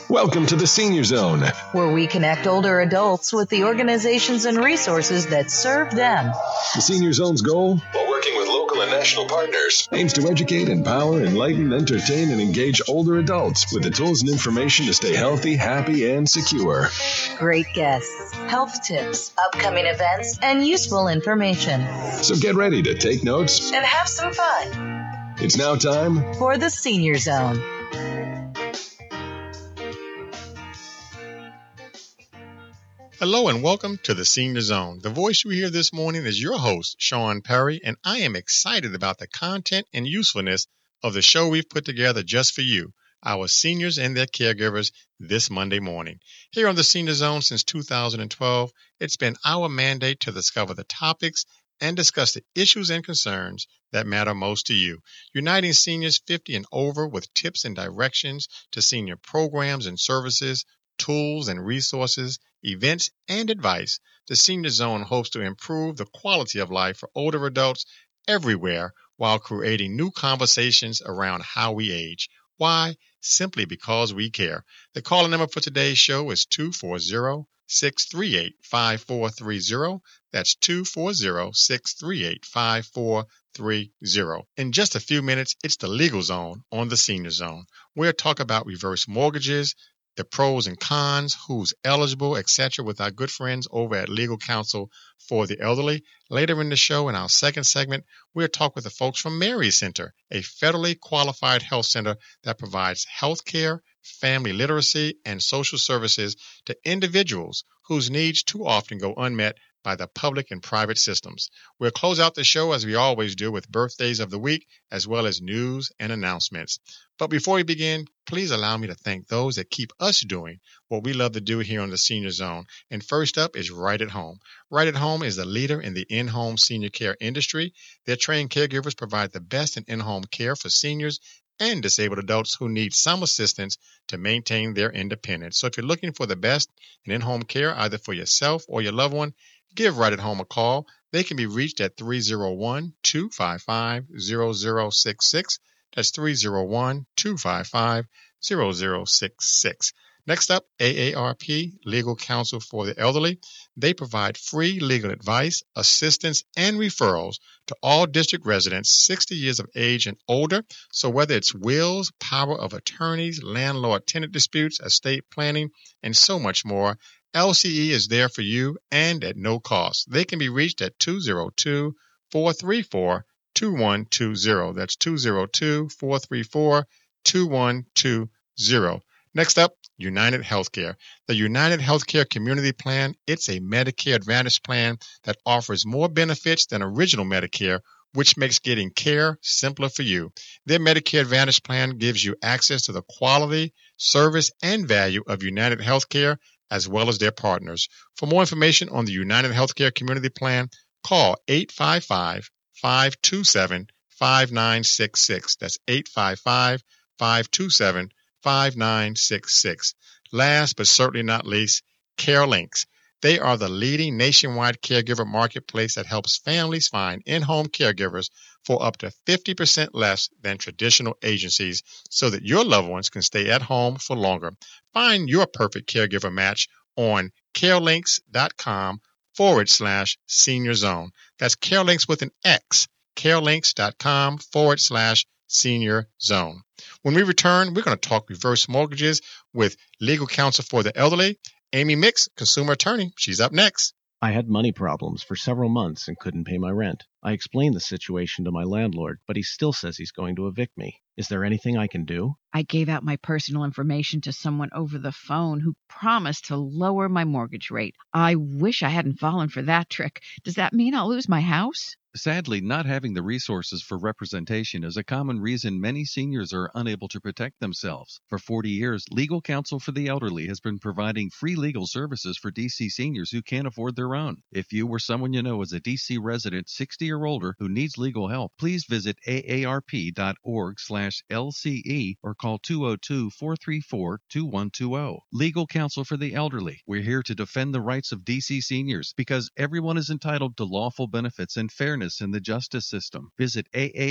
Welcome to the Senior Zone, where we connect older adults with the organizations and resources that serve them. The Senior Zone's goal, while working with local and national partners, aims to educate, empower, enlighten, entertain, and engage older adults with the tools and information to stay healthy, happy, and secure. Great guests, health tips, upcoming events, and useful information. So get ready to take notes and have some fun. It's now time for the Senior Zone. Hello and welcome to the Senior Zone. The voice you hear this morning is your host, Sean Perry, and I am excited about the content and usefulness of the show we've put together just for you, our seniors and their caregivers, this Monday morning. Here on the Senior Zone since 2012, it's been our mandate to discover the topics and discuss the issues and concerns that matter most to you, uniting seniors 50 and over with tips and directions to senior programs and services, tools and resources, events, and advice. The Senior Zone hopes to improve the quality of life for older adults everywhere while creating new conversations around how we age. Why? Simply because we care. The call number for today's show is 240-638-5430. That's 240-638-5430. In just a few minutes, it's the Legal Zone on the Senior Zone. We'll talk about reverse mortgages, the pros and cons, who's eligible, etc. with our good friends over at Legal Counsel for the Elderly. Later in the show, in our second segment, we'll talk with the folks from Mary Center, a federally qualified health center that provides health care, family literacy, and social services to individuals whose needs too often go unmet by the public and private systems. We'll close out the show as we always do with birthdays of the week, as well as news and announcements. But before we begin, please allow me to thank those that keep us doing what we love to do here on the Senior Zone. And first up is Right at Home. Right at Home is the leader in the in-home senior care industry. Their trained caregivers provide the best in in-home care for seniors and disabled adults who need some assistance to maintain their independence. So if you're looking for the best in in-home care, either for yourself or your loved one, give Right at Home a call. They can be reached at 301-255-0066. That's 301-255-0066. Next up, AARP, Legal Counsel for the Elderly. They provide free legal advice, assistance, and referrals to all district residents 60 years of age and older. So whether it's wills, power of attorneys, landlord-tenant disputes, estate planning, and so much more, LCE is there for you and at no cost. They can be reached at 202-434-2120. That's 202-434-2120. Next up, United Healthcare. The United Healthcare Community Plan, it's a Medicare Advantage plan that offers more benefits than original Medicare, which makes getting care simpler for you. Their Medicare Advantage plan gives you access to the quality, service, and value of United Healthcare, as well as their partners. For more information on the United Healthcare Community Plan, call 855-527-5966. That's 855-527-5966. Last but certainly not least, CareLinks. They are the leading nationwide caregiver marketplace that helps families find in-home caregivers for up to 50% less than traditional agencies so that your loved ones can stay at home for longer. Find your perfect caregiver match on carelinks.com/senior zone. That's CareLinks with an X, carelinks.com/senior zone. When we return, we're going to talk reverse mortgages with Legal Counsel for the Elderly, Amy Mix, consumer attorney. She's up next. I had money problems for several months and couldn't pay my rent. I explained the situation to my landlord, but he still says he's going to evict me. Is there anything I can do? I gave out my personal information to someone over the phone who promised to lower my mortgage rate. I wish I hadn't fallen for that trick. Does that mean I'll lose my house? Sadly, not having the resources for representation is a common reason many seniors are unable to protect themselves. For 40 years, Legal Counsel for the Elderly has been providing free legal services for D.C. seniors who can't afford their own. If you or someone you know is a D.C. resident 60 or older who needs legal help, please visit aarp.org/LCE or call 202-434-2120. Legal Counsel for the Elderly. We're here to defend the rights of D.C. seniors because everyone is entitled to lawful benefits and fairness extremists in the justice system. Visit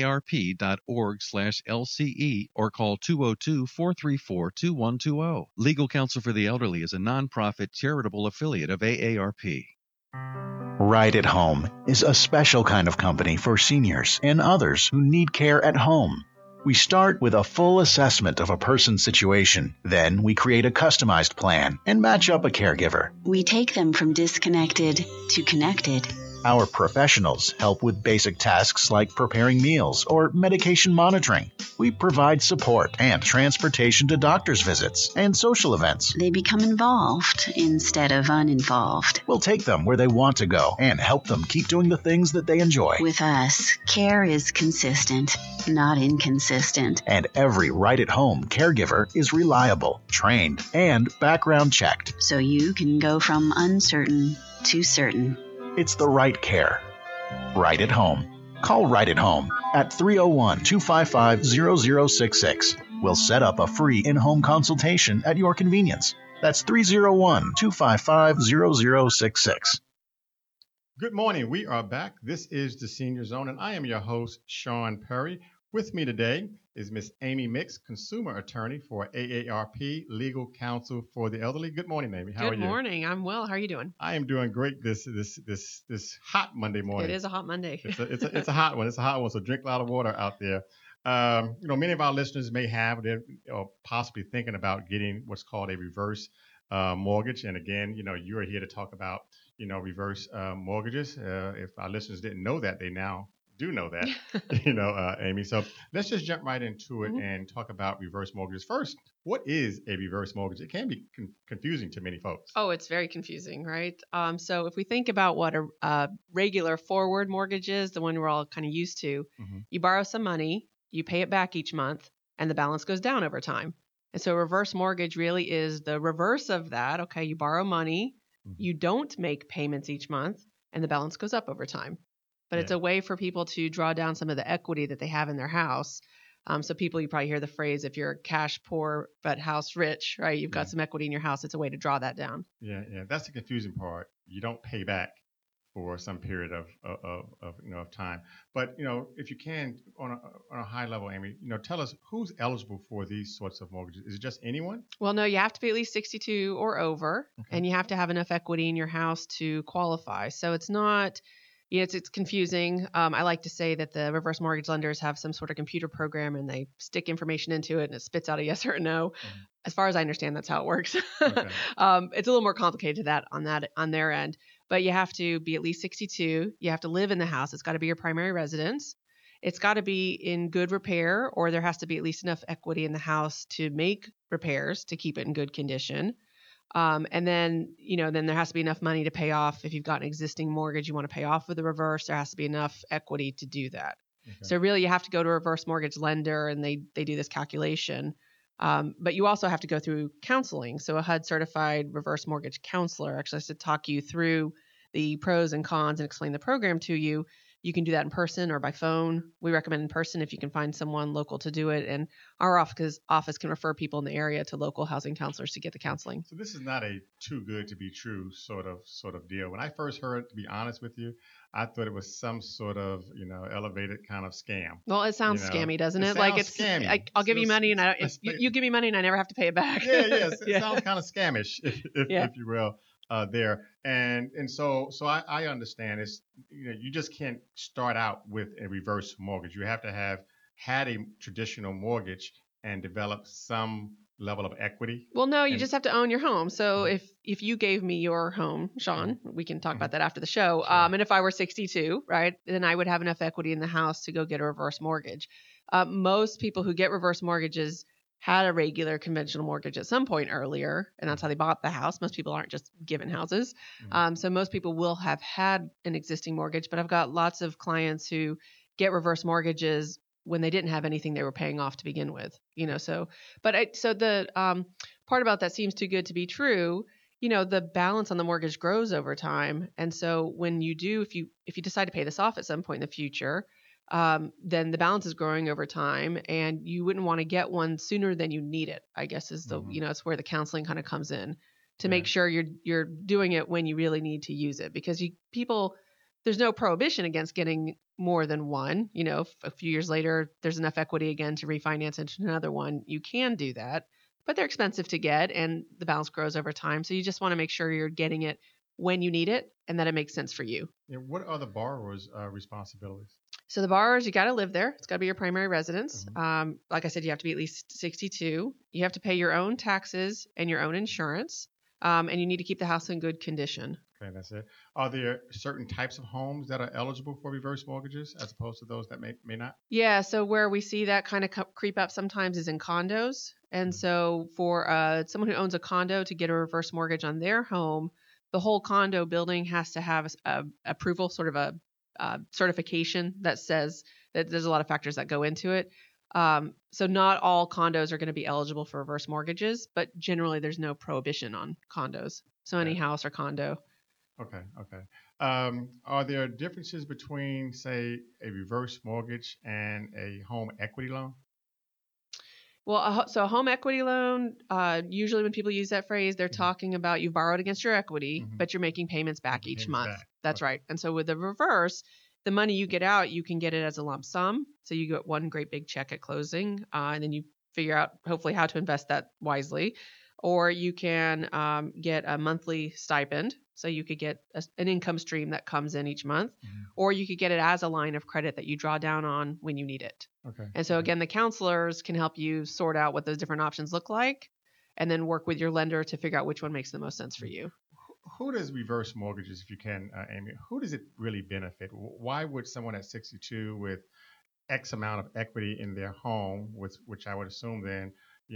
aarp.org/LCE or call 202-434-2120. Legal Counsel for the Elderly is a nonprofit charitable affiliate of AARP. Right at Home is a special kind of company for seniors and others who need care at home. We start with a full assessment of a person's situation. Then we create a customized plan and match up a caregiver. We take them from disconnected to connected. Our professionals help with basic tasks like preparing meals or medication monitoring. We provide support and transportation to doctor's visits and social events. They become involved instead of uninvolved. We'll take them where they want to go and help them keep doing the things that they enjoy. With us, care is consistent, not inconsistent. And every Right at Home caregiver is reliable, trained, and background checked. So you can go from uncertain to certain. It's the right care. Right at Home. Call Right at Home at 301-255-0066. We'll set up a free in-home consultation at your convenience. That's 301-255-0066. Good morning. We are back. This is the Senior Zone, and I am your host, Sean Perry. With me today is Miss Amy Mix, consumer attorney for AARP, Legal Counsel for the Elderly. Good morning, Amy. How are you? Good morning. I'm well. How are you doing? I am doing great this hot Monday morning. It is a hot Monday. It's a hot one. It's a hot one. So drink a lot of water out there. Many of our listeners may have, they're possibly thinking about getting what's called a reverse mortgage. And again, you are here to talk about, reverse mortgages. If our listeners didn't know that, they now do know that, Amy. So let's just jump right into it and talk about reverse mortgages. First, what is a reverse mortgage? It can be confusing to many folks. Oh, it's very confusing, right? So if we think about what a regular forward mortgage is, the one we're all kind of used to, you borrow some money, you pay it back each month, and the balance goes down over time. And so a reverse mortgage really is the reverse of that. Okay, you borrow money, you don't make payments each month, and the balance goes up over time. But it's a way for people to draw down some of the equity that they have in their house. So people, you probably hear the phrase, if you're cash poor but house rich, right? You've got some equity in your house. It's a way to draw that down. Yeah. That's the confusing part. You don't pay back for some period of time. But, if you can, on a high level, Amy, tell us who's eligible for these sorts of mortgages. Is it just anyone? Well, no, you have to be at least 62 or over, and you have to have enough equity in your house to qualify. So it's not... it's confusing. I like to say that the reverse mortgage lenders have some sort of computer program and they stick information into it and it spits out a yes or a no. As far as I understand, that's how it works. It's a little more complicated to that on their end. But you have to be at least 62. You have to live in the house. It's got to be your primary residence. It's got to be in good repair, or there has to be at least enough equity in the house to make repairs to keep it in good condition. And then there has to be enough money to pay off. If you've got an existing mortgage you want to pay off with the reverse, there has to be enough equity to do that. So really you have to go to a reverse mortgage lender and they do this calculation. But you also have to go through counseling. So a HUD certified reverse mortgage counselor actually has to talk you through the pros and cons and explain the program to you. You can do that in person or by phone. We recommend in person if you can find someone local to do it. And our office can refer people in the area to local housing counselors to get the counseling. So this is not a too good to be true sort of deal. When I first heard it, to be honest with you, I thought it was some sort of, elevated kind of scam. Well, it sounds scammy, doesn't it? Like it's scammy. I'll give you money and you give me money and I never have to pay it back. It sounds kind of scamish, if you will. There and so I understand it's you just can't start out with a reverse mortgage. You have to have had a traditional mortgage and develop some level of equity. Well, no, you just have to own your home. So if you gave me your home, Sean, we can talk about that after the show. Sure. And if I were 62, right, then I would have enough equity in the house to go get a reverse mortgage. Most people who get reverse mortgages had a regular conventional mortgage at some point earlier, and that's how they bought the house. Most people aren't just given houses. So most people will have had an existing mortgage, but I've got lots of clients who get reverse mortgages when they didn't have anything they were paying off to begin with, so the part about that seems too good to be true. The balance on the mortgage grows over time. And so when you do, if you decide to pay this off at some point in the future, then the balance is growing over time and you wouldn't want to get one sooner than you need it, I guess is it's where the counseling kind of comes in to make sure you're doing it when you really need to use it, because there's no prohibition against getting more than one. If a few years later there's enough equity again to refinance into another one, you can do that. But they're expensive to get and the balance grows over time. So you just want to make sure you're getting it when you need it and that it makes sense for you. Yeah, what are the borrower's responsibilities? So the borrowers, you got to live there. It's got to be your primary residence. Like I said, you have to be at least 62. You have to pay your own taxes and your own insurance. And you need to keep the house in good condition. Okay, that's it. Are there certain types of homes that are eligible for reverse mortgages as opposed to those that may not? Yeah, so where we see that kind of creep up sometimes is in condos. And so for someone who owns a condo to get a reverse mortgage on their home, the whole condo building has to have a approval, sort of a certification that says that there's a lot of factors that go into it. So not all condos are going to be eligible for reverse mortgages, but generally there's no prohibition on condos. So any house or condo. Okay. Are there differences between, say, a reverse mortgage and a home equity loan? Well, so a home equity loan, usually when people use that phrase, they're talking about you've borrowed against your equity, but you're making payments back each month. That's right. And so with the reverse, the money you get out, you can get it as a lump sum. So you get one great big check at closing, and then you figure out hopefully how to invest that wisely. Or you can get a monthly stipend. So you could get an income stream that comes in each month, or you could get it as a line of credit that you draw down on when you need it. Okay. And so again, the counselors can help you sort out what those different options look like, and then work with your lender to figure out which one makes the most sense for you. Who does reverse mortgages, if you can, Amy, who does it really benefit? Why would someone at 62 with X amount of equity in their home, which I would assume then,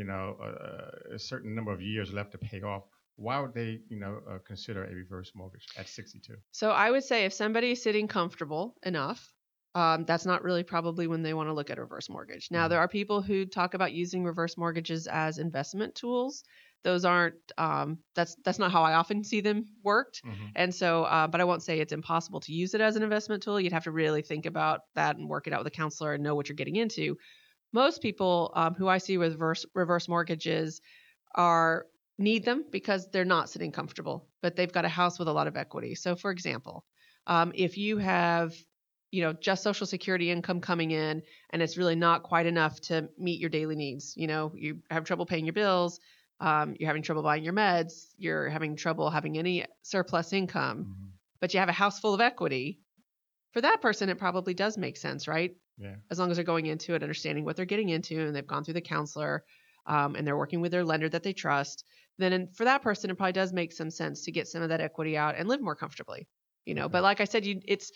a certain number of years left to pay off, why would they, consider a reverse mortgage at 62? So I would say if somebody's sitting comfortable enough, that's not really probably when they want to look at a reverse mortgage. Now, there are people who talk about using reverse mortgages as investment tools. Those aren't, that's not how I often see them worked. And so, but I won't say it's impossible to use it as an investment tool. You'd have to really think about that and work it out with a counselor and know what you're getting into. Most people who I see with reverse mortgages need them because they're not sitting comfortable, but they've got a house with a lot of equity. So for example, if you have, just Social Security income coming in and it's really not quite enough to meet your daily needs, you have trouble paying your bills, you're having trouble buying your meds, you're having trouble having any surplus income, but you have a house full of equity. For that person, it probably does make sense, right? Yeah. As long as they're going into it, understanding what they're getting into, and they've gone through the counselor, and they're working with their lender that they trust, then for that person, it probably does make some sense to get some of that equity out and live more comfortably, But like I said, it's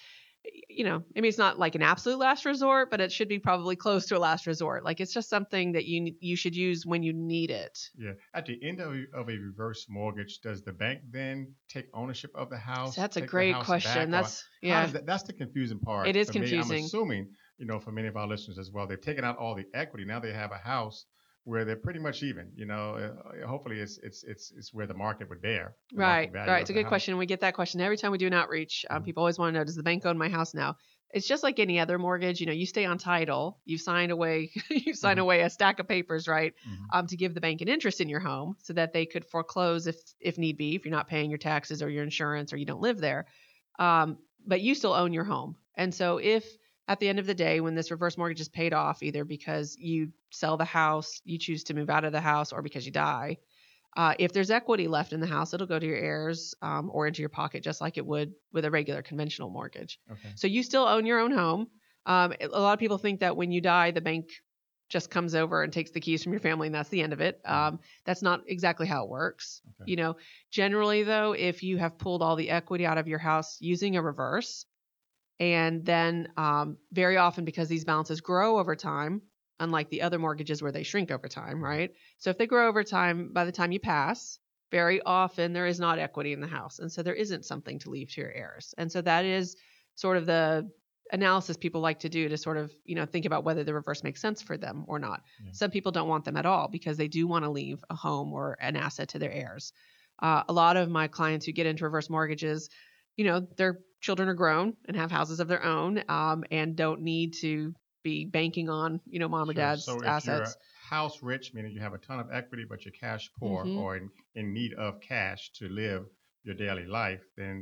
not like an absolute last resort, but it should be probably close to a last resort. Like it's just something that you should use when you need it. Yeah. At the end of a reverse mortgage, does the bank then take ownership of the house? That's a great question. That's the confusing part. It is for me. confusing. I'm assuming, for many of our listeners as well, they've taken out all the equity. Now they have a house where they're pretty much even. Hopefully it's where the market would bear. Right. It's a good question. We get that question every time we do an outreach. People always want to know, does the bank own my house now? It's just like any other mortgage. You stay on title. You sign away a stack of papers, right? To give the bank an interest in your home so that they could foreclose if need be, if you're not paying your taxes or your insurance or you don't live there. But you still own your home. And so if at the end of the day, when this reverse mortgage is paid off, either because you sell the house, you choose to move out of the house, or because you die, if there's equity left in the house, it'll go to your heirs or into your pocket, just like it would with a regular conventional mortgage. Okay. So you still own your own home. A lot of people think that when you die, the bank just comes over and takes the keys from your family and that's the end of it. That's not exactly how it works. Okay. Generally though, if you have pulled all the equity out of your house using a reverse, and then very often, because these balances grow over time, unlike the other mortgages where they shrink over time, right? So if they grow over time, by the time you pass, very often there is not equity in the house. And so there isn't something to leave to your heirs. And so that is sort of the analysis people like to do to sort of, think about whether the reverse makes sense for them or not. Yeah. Some people don't want them at all because they do want to leave a home or an asset to their heirs. A lot of my clients who get into reverse mortgages, their children are grown and have houses of their own, and don't need to be banking on, mom or dad's so if assets. You're house rich, meaning you have a ton of equity, but you're cash poor or in need of cash to live your daily life, then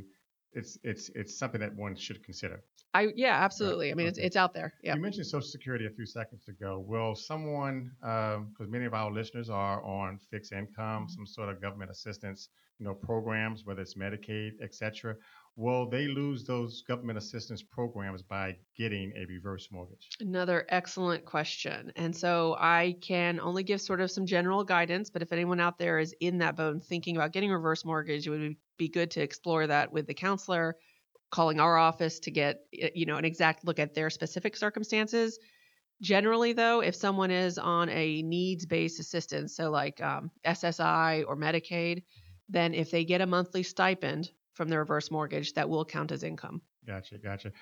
it's something that one should consider. Yeah, absolutely. Right. I mean, Okay. it's out there. Yeah. You mentioned Social Security a few seconds ago. Will someone, because many of our listeners are on fixed income, some sort of government assistance, programs, whether it's Medicaid, et cetera, will they lose those government assistance programs by getting a reverse mortgage? Another excellent question. And so I can only give sort of some general guidance, but if anyone out there is in that boat and thinking about getting a reverse mortgage, it would be good to explore that with the counselor, calling our office to get, an exact look at their specific circumstances. Generally, though, if someone is on a needs-based assistance, so like SSI or Medicaid, then if they get a monthly stipend from the reverse mortgage, that will count as income. Gotcha.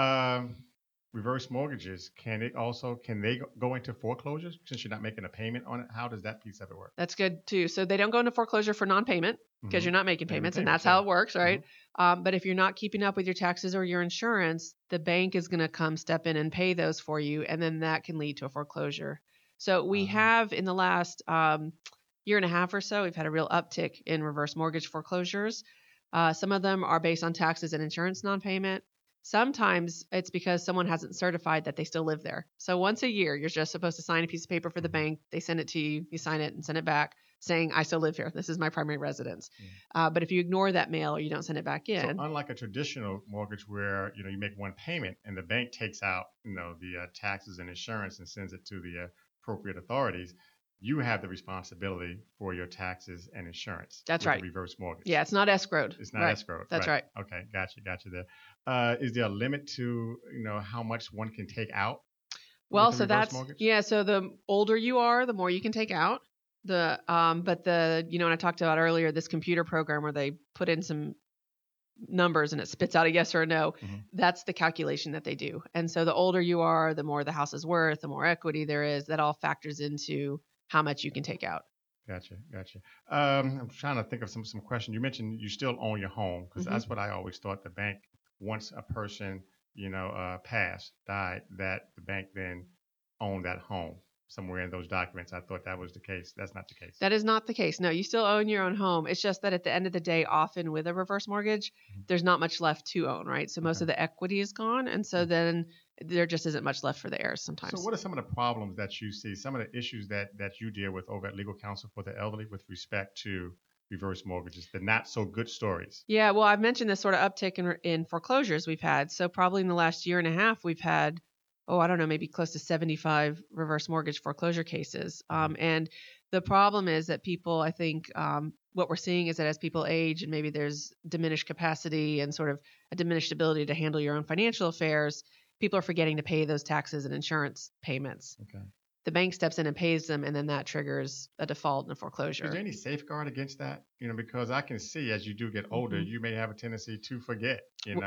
Reverse mortgages, can they go into foreclosures since you're not making a payment on it? How does that piece of it work? That's good too. So they don't go into foreclosure for non-payment because you're not making payments, and that's how it works, right? But if you're not keeping up with your taxes or your insurance, the bank is going to come step in and pay those for you, and then that can lead to a foreclosure. So we have in the last year and a half or so, we've had a real uptick in reverse mortgage foreclosures. Some of them are based on taxes and insurance non-payment. Sometimes it's because someone hasn't certified that they still live there. So once a year, you're just supposed to sign a piece of paper for the bank. They send it to you. You sign it and send it back saying, I still live here. This is my primary residence. But if you ignore that mail or you don't send it back in. So unlike a traditional mortgage where, you make one payment and the bank takes out, the taxes and insurance and sends it to the appropriate authorities, you have the responsibility for your taxes and insurance. That's right. Reverse mortgage. Yeah, it's not escrowed. It's not escrowed. That's right. Okay, gotcha there. Is there a limit to how much one can take out? Well, so so the older you are, the more you can take out. And I talked about earlier this computer program where they put in some numbers and it spits out a yes or a no. That's the calculation that they do. And so the older you are, the more the house is worth, the more equity there is. That all factors into how much you can take out. Gotcha. I'm trying to think of some question. You mentioned you still own your home because that's what I always thought. The bank, once a person, died, that the bank then owned that home. Somewhere in those documents, I thought that was the case. That's not the case. That is not the case. No, you still own your own home. It's just that at the end of the day, often with a reverse mortgage, there's not much left to own, right? So most of the equity is gone. And so then there just isn't much left for the heirs sometimes. So what are some of the problems that you see, some of the issues that you deal with over at Legal Counsel for the Elderly with respect to reverse mortgages, the not so good stories? Yeah, well, I've mentioned this sort of uptick in foreclosures we've had. So probably in the last year and a half, we've had maybe close to 75 reverse mortgage foreclosure cases. And the problem is that people, I think, what we're seeing is that as people age and maybe there's diminished capacity and sort of a diminished ability to handle your own financial affairs, people are forgetting to pay those taxes and insurance payments. Okay. The bank steps in and pays them, and then that triggers a default and a foreclosure. Is there any safeguard against that? Because I can see as you do get older, you may have a tendency to forget,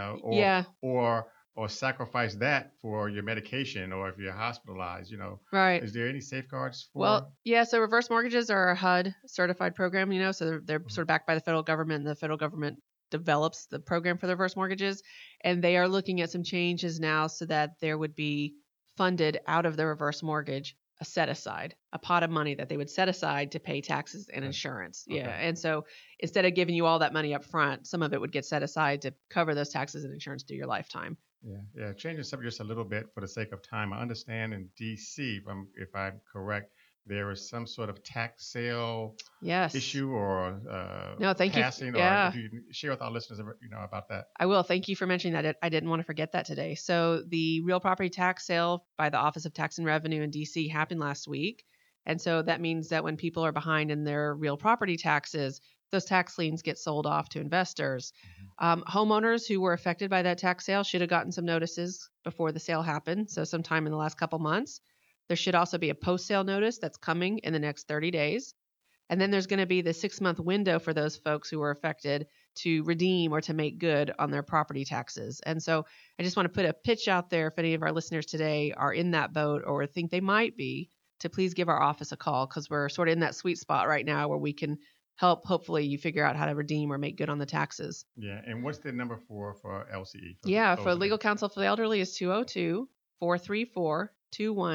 or sacrifice that for your medication or if you're hospitalized, Right. Is there any safeguards for? Well, yeah, so reverse mortgages are a HUD certified program, so they're sort of backed by the federal government, and the federal government develops the program for the reverse mortgages, and they are looking at some changes now so that there would be funded out of the reverse mortgage a set aside, a pot of money that they would set aside to pay taxes and insurance. Okay. Yeah. And so instead of giving you all that money up front, some of it would get set aside to cover those taxes and insurance through your lifetime. Yeah. Changing the subject just a little bit for the sake of time. I understand in D.C., if I'm correct, there is some sort of tax sale issue or passing. Or if you can share with our listeners, about that. I will. Thank you for mentioning that. I didn't want to forget that today. So the real property tax sale by the Office of Tax and Revenue in D.C. happened last week. And so that means that when people are behind in their real property taxes, those tax liens get sold off to investors. Homeowners who were affected by that tax sale should have gotten some notices before the sale happened. So sometime in the last couple months. There should also be a post-sale notice that's coming in the next 30 days. And then there's going to be the 6-month window for those folks who were affected to redeem or to make good on their property taxes. And so I just want to put a pitch out there if any of our listeners today are in that boat or think they might be, to please give our office a call, because we're sort of in that sweet spot right now where we can help, hopefully, you figure out how to redeem or make good on the taxes. Yeah. And what's the number for LCE? For Legal Counsel for the Elderly is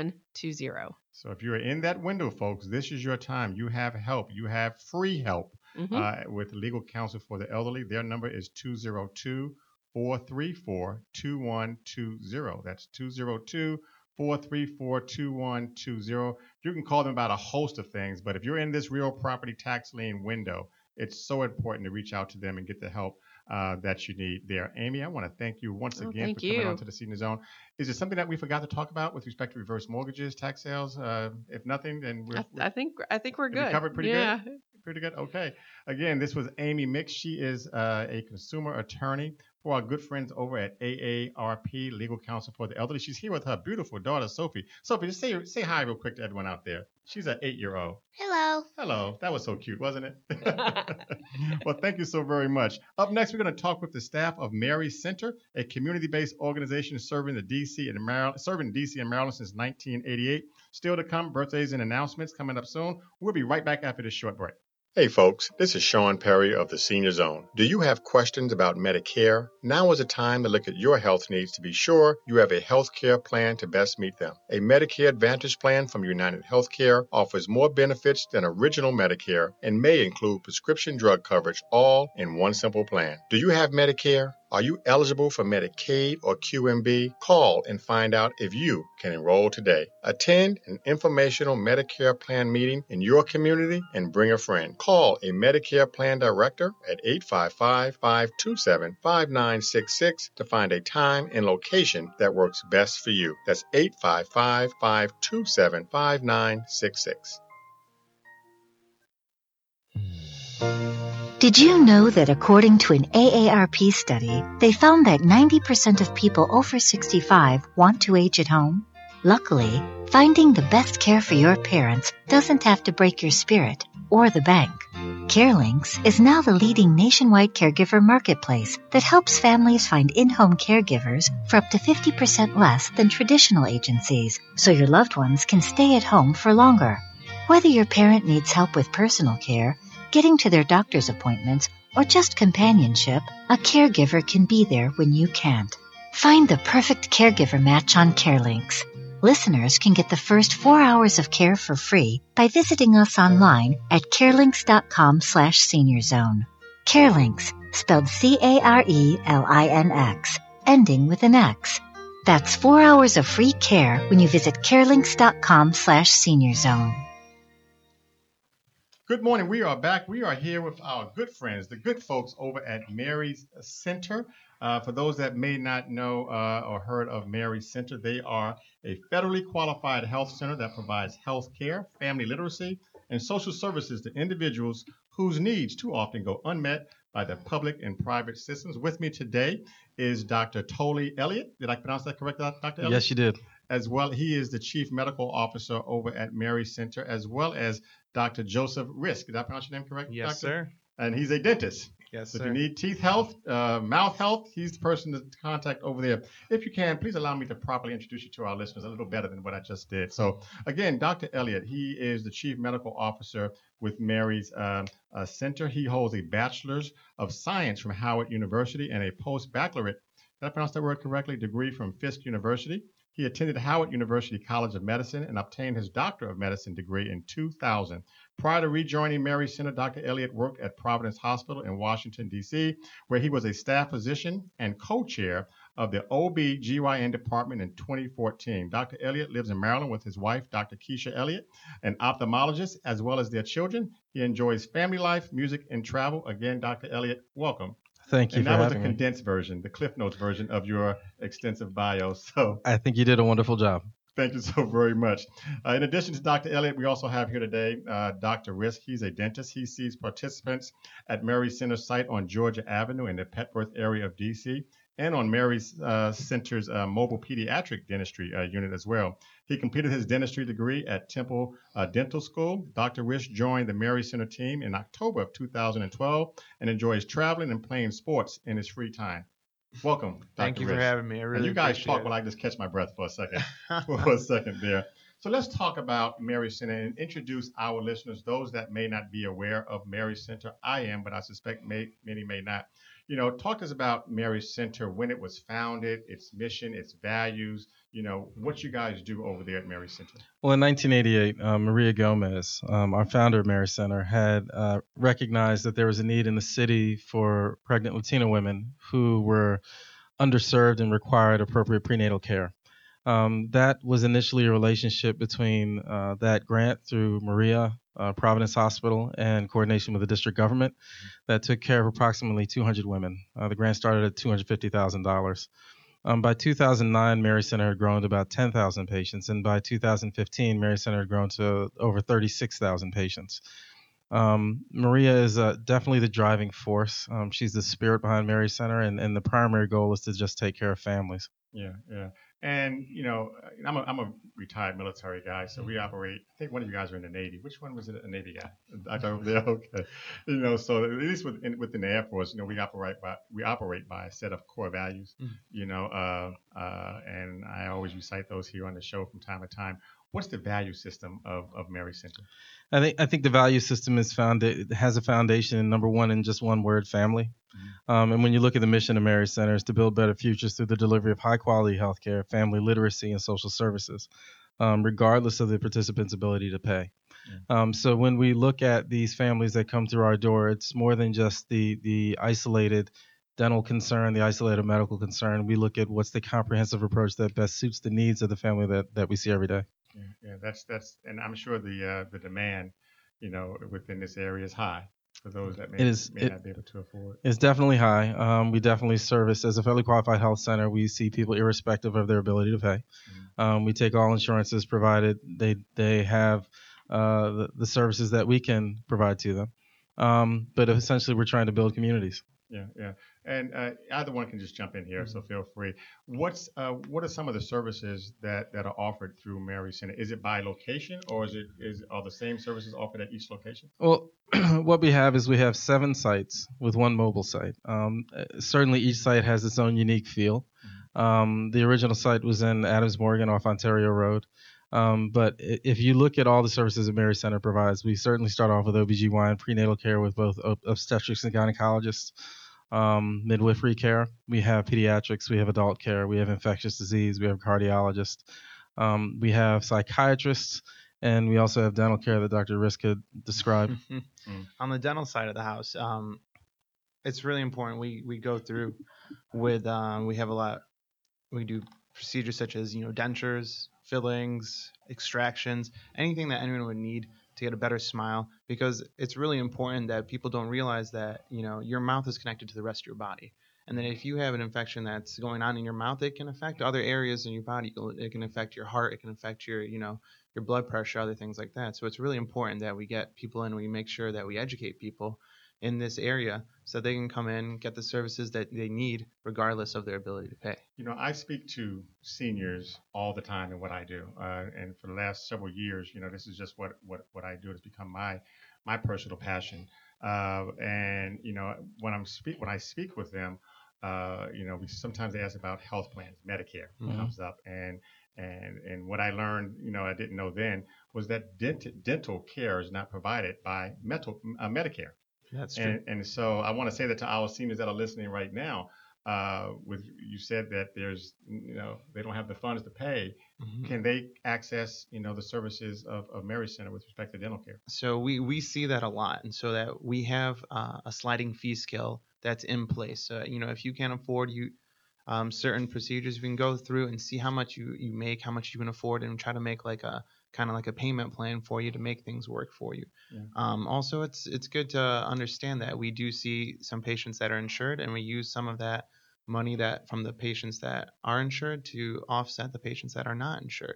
202-434-2120. So if you're in that window, folks, this is your time. You have help. You have free help with legal counsel for the elderly. Their number is 202-434-2120. That's 202-434-2120. You can call them about a host of things, but if you're in this real property tax lien window, it's so important to reach out to them and get the help that you need there. Amy, I want to thank you once again for coming on to the Senior Zone. Is there something that we forgot to talk about with respect to reverse mortgages, tax sales? If nothing, then I think we're good. Covered pretty good? Pretty good. Okay. Again, this was Amy Mix. She is a consumer attorney for our good friends over at AARP, Legal Counsel for the Elderly. She's here with her beautiful daughter, Sophie. Sophie, just say hi real quick to everyone out there. She's an 8-year-old. Hello. Hello. That was so cute, wasn't it? Well, thank you so very much. Up next, we're going to talk with the staff of Mary Center, a community-based organization serving DC and Maryland since 1988. Still to come, birthdays and announcements coming up soon. We'll be right back after this short break. Hey folks, this is Sean Perry of the Senior Zone. Do you have questions about Medicare? Now is the time to look at your health needs to be sure you have a health care plan to best meet them. A Medicare Advantage plan from United Healthcare offers more benefits than original Medicare and may include prescription drug coverage all in one simple plan. Do you have Medicare? Are you eligible for Medicaid or QMB? Call and find out if you can enroll today. Attend an informational Medicare plan meeting in your community and bring a friend. Call a Medicare plan director at 855-527-5966 to find a time and location that works best for you. That's 855-527-5966. Did you know that according to an AARP study, they found that 90% of people over 65 want to age at home? Luckily, finding the best care for your parents doesn't have to break your spirit or the bank. CareLinks is now the leading nationwide caregiver marketplace that helps families find in-home caregivers for up to 50% less than traditional agencies, so your loved ones can stay at home for longer. Whether your parent needs help with personal care, getting to their doctor's appointments, or just companionship, a caregiver can be there when you can't. Find the perfect caregiver match on CareLinks. Listeners can get the first 4 hours of care for free by visiting us online at carelinks.com/seniorzone. CareLinks, spelled CareLinx, ending with an X. That's 4 hours of free care when you visit carelinks.com/seniorzone. Good morning. We are back. We are here with our good friends, the good folks over at Mary's Center. For those that may not know or heard of Mary's Center, they are a federally qualified health center that provides health care, family literacy, and social services to individuals whose needs too often go unmet by the public and private systems. With me today is Dr. Tolley Elliott. Did I pronounce that correctly, Dr. Elliott? Yes, you did. As well, he is the Chief Medical Officer over at Mary's Center, as well as Dr. Joseph Risk. Did I pronounce your name correct? Yes, doctor? sir. And he's a dentist. Yes, so sir. If you need teeth health, mouth health, he's the person to contact over there. If you can, please allow me to properly introduce you to our listeners a little better than what I just did. So again, Dr. Elliott, he is the Chief Medical Officer with Mary's Center. He holds a Bachelor's of Science from Howard University and a Post-Baccalaureate, did I pronounce that word correctly, degree from Fisk University. He attended Howard University College of Medicine and obtained his Doctor of Medicine degree in 2000. Prior to rejoining Mary's Center, Dr. Elliott worked at Providence Hospital in Washington, D.C., where he was a staff physician and co-chair of the OB/GYN department in 2014. Dr. Elliott lives in Maryland with his wife, Dr. Keisha Elliott, an ophthalmologist, as well as their children. He enjoys family life, music, and travel. Again, Dr. Elliott, welcome. Thank you for having me. And that was a condensed version, the Cliff Notes version of your extensive bio. So I think you did a wonderful job. Thank you so very much. In addition to Dr. Elliott, we also have here today Dr. Risk. He's a dentist. He sees participants at Mary's Center site on Georgia Avenue in the Petworth area of D.C. and on Mary's Center's mobile pediatric dentistry unit as well. He completed his dentistry degree at Temple Dental School. Dr. Risk joined the Mary Center team in October of 2012 and enjoys traveling and playing sports in his free time. Welcome, Dr. Thank you Risk. for having me. I really and you guys appreciate talk while I just catch my breath for a second. For a second there. So let's talk about Mary Center and introduce our listeners, those that may not be aware of Mary Center. I am, but I suspect many may not. Talk to us about Mary Center, when it was founded, its mission, its values, what you guys do over there at Mary Center. Well, in 1988, Maria Gomez, our founder of Mary Center, had recognized that there was a need in the city for pregnant Latina women who were underserved and required appropriate prenatal care. That was initially a relationship between that grant through Maria, Providence Hospital, and coordination with the district government that took care of approximately 200 women. The grant started at $250,000. By 2009, Mary Center had grown to about 10,000 patients, and by 2015, Mary Center had grown to over 36,000 patients. Maria is definitely the driving force. She's the spirit behind Mary Center, and the primary goal is to just take care of families. Yeah. And, I'm a retired military guy, so we operate, I think one of you guys are in the Navy. Which one was it, a Navy guy? Over there, okay. So at least within the Air Force, we operate by a set of core values, and I always recite those here on the show from time to time. What's the value system of Mary Center? I think the value system has a foundation in number one in just one word, family. And when you look at the mission of Mary Center, is to build better futures through the delivery of high quality healthcare, family literacy, and social services, regardless of the participant's ability to pay. So when we look at these families that come through our door, it's more than just the isolated dental concern, the isolated medical concern. We look at what's the comprehensive approach that best suits the needs of the family that we see every day. Yeah, that's, and I'm sure the demand, within this area is high for those that may not be able to afford. It's definitely high. We definitely service as a federally qualified health center. We see people irrespective of their ability to pay. We take all insurances provided they have the services that we can provide to them. But essentially, we're trying to build communities. Yeah. And either one can just jump in here, so feel free. What are some of the services that are offered through Mary Center? Is it by location, or are the same services offered at each location? Well, what we have is we have 7 sites with 1 mobile site. Certainly, each site has its own unique feel. The original site was in Adams Morgan off Ontario Road. But if you look at all the services that Mary Center provides, we certainly start off with OBGYN prenatal care with both obstetrics and gynecologists, midwifery care. We have pediatrics, we have adult care, we have infectious disease, we have cardiologists, we have psychiatrists, and we also have dental care that Dr. Riska described. On the dental side of the house, it's really important. We go through with we do procedures such as dentures, fillings, extractions, anything that anyone would need to get a better smile, because it's really important that people don't realize that your mouth is connected to the rest of your body, and that if you have an infection that's going on in your mouth, it can affect other areas in your body. It can affect your heart, it can affect your blood pressure, other things like that. So it's really important that we get people in, we make sure that we educate people in this area so they can come in, get the services that they need regardless of their ability to pay. I speak to seniors all the time in what I do, and for the last several years, this is just what I do. It's become my personal passion. And when I speak with them, we sometimes ask about health plans. Medicare comes up, and what I learned, I didn't know then, was that dental care is not provided by Medicare. That's true. And so I want to say that to our seniors that are listening right now. You said that there's, they don't have the funds to pay. Can they access, the services of Mary Center with respect to dental care? So we see that a lot, and so that we have a sliding fee scale that's in place. If you can't afford certain procedures, you can go through and see how much you make, how much you can afford, and try to make like a payment plan for you to make things work for you. Yeah. Also, it's good to understand that we do see some patients that are insured, and we use some of that money from the patients that are insured to offset the patients that are not insured.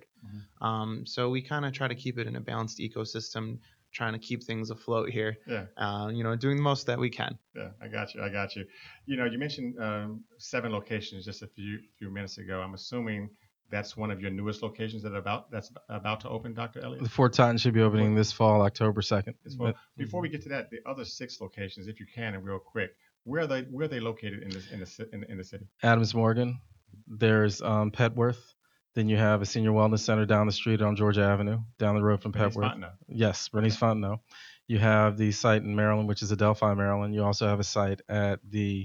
So we kind of try to keep it in a balanced ecosystem, trying to keep things afloat here. Yeah. Doing the most that we can. Yeah, I got you. You mentioned 7 locations just a few minutes ago. I'm assuming that's one of your newest locations that's about to open, Dr. Elliott? The Fort Totten should be opening this fall, October 2nd. Before we get to that, the other 6 locations, if you can, and real quick, where are they located in the city? Adams Morgan. There's Petworth. Then you have a senior wellness center down the street on Georgia Avenue, down the road from Petworth. Fontenot. Yes, Bernice Fontenot. You have the site in Maryland, which is Adelphi, Maryland. You also have a site at the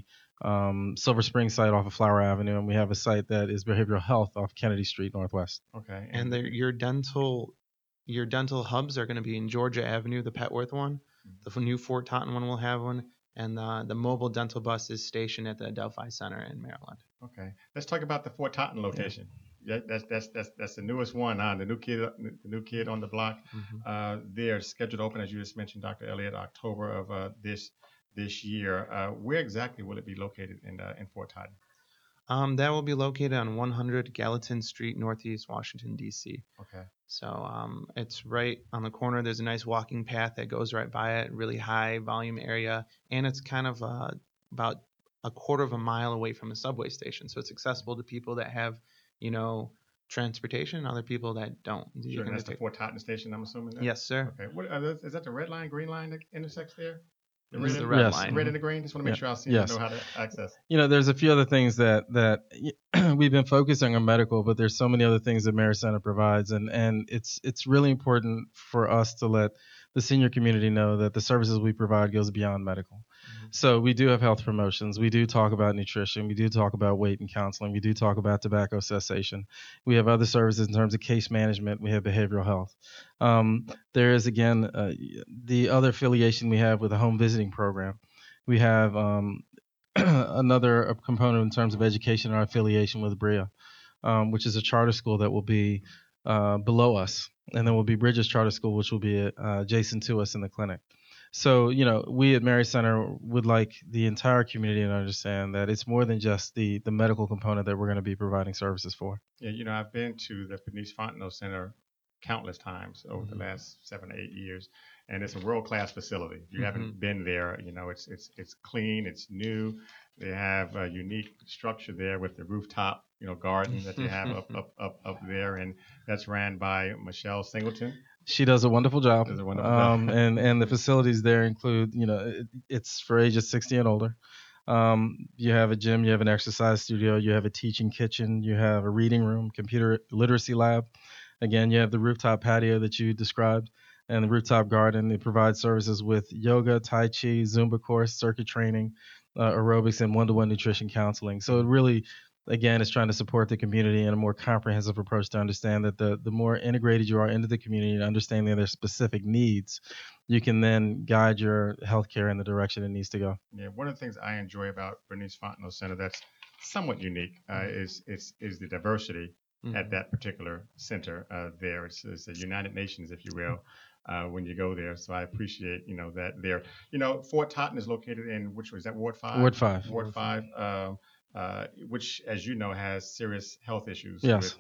Silver Spring site off of Flower Avenue, and we have a site that is behavioral health off Kennedy Street Northwest. Okay. And your dental hubs are going to be in Georgia Avenue, the Petworth one. The new Fort Totten one will have one, and the mobile dental bus is stationed at the Adelphi Center in Maryland. Okay, let's talk about the Fort Totten location. Yeah, that's the newest one. The new kid on the block. They're scheduled to open, as you just mentioned, Dr. Elliott, October of this year. Where exactly will it be located in Fort Totten? That will be located on 100 Gallatin Street, Northeast Washington, D.C. Okay. So it's right on the corner. There's a nice walking path that goes right by it, really high volume area, and it's kind of about a quarter of a mile away from a subway station. So it's accessible to people that have, transportation and other people that don't. Sure, and that's the Fort Totten station, I'm assuming? Then? Yes, sir. Okay. Is that the red line, green line that intersects there? This is the red line. Red and the green. Just want to make sure I see. I know how to access. There's a few other things that we've been focusing on medical, but there's so many other things that Mary Center provides, and it's really important for us to let the senior community know that the services we provide goes beyond medical. So we do have health promotions. We do talk about nutrition. We do talk about weight and counseling. We do talk about tobacco cessation. We have other services in terms of case management. We have behavioral health. There is, again, the other affiliation we have with the home visiting program. We have another component in terms of education, our affiliation with BREA, which is a charter school that will be below us. And then will be Bridges Charter School, which will be adjacent to us in the clinic. So, we at Mary Center would like the entire community to understand that it's more than just the medical component that we're going to be providing services for. Yeah, I've been to the Bernice Fontenot Center countless times over the last 7 to 8 years, and it's a world-class facility. If you haven't been there, it's clean, it's new. They have a unique structure there with the rooftop, garden that they have up there, and that's ran by Michelle Singleton. She does a wonderful job. And the facilities there include, it's for ages 60 and older. You have a gym, you have an exercise studio, you have a teaching kitchen, you have a reading room, computer literacy lab. Again, you have the rooftop patio that you described and the rooftop garden. It provides services with yoga, Tai Chi, Zumba course, circuit training, aerobics, and one-to-one nutrition counseling. So it really, again, is trying to support the community in a more comprehensive approach to understand that the more integrated you are into the community and understanding their specific needs, you can then guide your healthcare in the direction it needs to go. Yeah, one of the things I enjoy about Bernice Fontenot Center that's somewhat unique is the diversity at that particular center there. It's the United Nations, if you will, when you go there. So I appreciate, that there. Fort Totten is located in, which was that Ward 5? Ward 5. Ward 5, which, as you know, has serious health issues with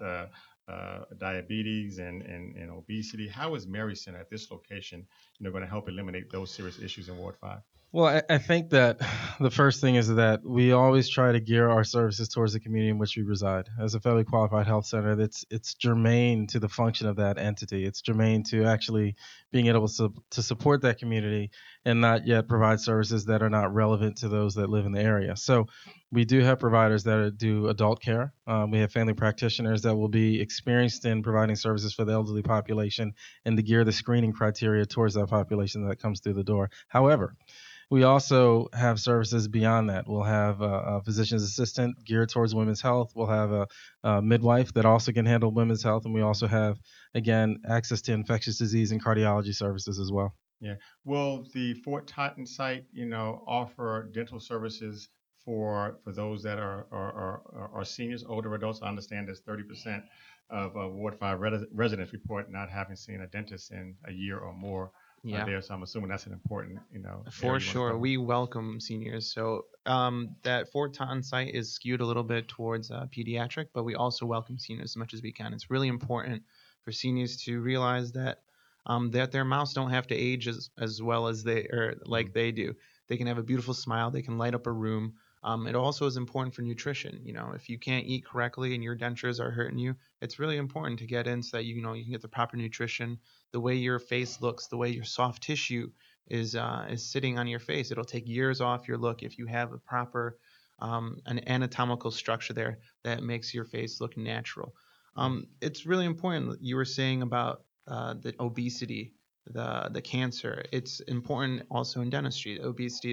diabetes and obesity. How is Mary Center at this location, going to help eliminate those serious issues in Ward 5? Well, I think that the first thing is that we always try to gear our services towards the community in which we reside. As a federally qualified health center, it's germane to the function of that entity. It's germane to actually being able to support that community and not yet provide services that are not relevant to those that live in the area. So we do have providers that do adult care. We have family practitioners that will be experienced in providing services for the elderly population and to gear the screening criteria towards that population that comes through the door. However, we also have services beyond that. We'll have a physician's assistant geared towards women's health. We'll have a midwife that also can handle women's health. And we also have, again, access to infectious disease and cardiology services as well. Yeah. Will the Fort Totten site, offer dental services for those that are seniors, older adults? I understand there's 30% of Ward 5 residents report not having seen a dentist in a year or more. There, so I'm assuming that's an important, For sure, we welcome seniors. So that Fort Totten site is skewed a little bit towards pediatric, but we also welcome seniors as much as we can. It's really important for seniors to realize that that their mouths don't have to age as well as they do. They can have a beautiful smile. They can light up a room. It also is important for nutrition. If you can't eat correctly and your dentures are hurting you, it's really important to get in so that you can get the proper nutrition. The way your face looks, the way your soft tissue is sitting on your face. It'll take years off your look if you have a proper an anatomical structure there that makes your face look natural. It's really important. You were saying about the obesity, the cancer. It's important also in dentistry. Obesity is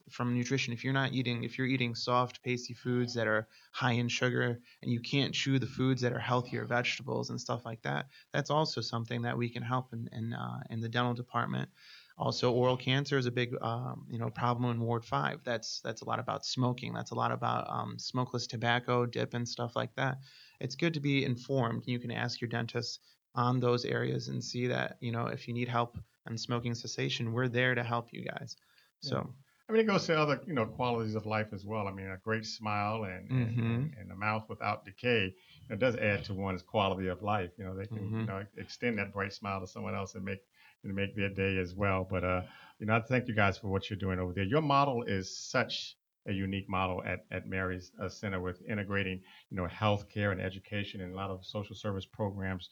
from nutrition. If you're eating soft, pasty foods that are high in sugar, and you can't chew the foods that are healthier, vegetables and stuff like that, that's also something that we can help in the dental department. Also, oral cancer is a big problem in Ward 5. That's a lot about smoking. That's a lot about smokeless tobacco, dip, and stuff like that. It's good to be informed. You can ask your dentist on those areas and see that, if you need help on smoking cessation, we're there to help you guys. So I mean, it goes to other, qualities of life as well. I mean, a great smile and a mouth without decay, it does add to one's quality of life. They can, extend that bright smile to someone else and make their day as well. But, I thank you guys for what you're doing over there. Your model is such a unique model at Mary's Center with integrating, healthcare and education and a lot of social service programs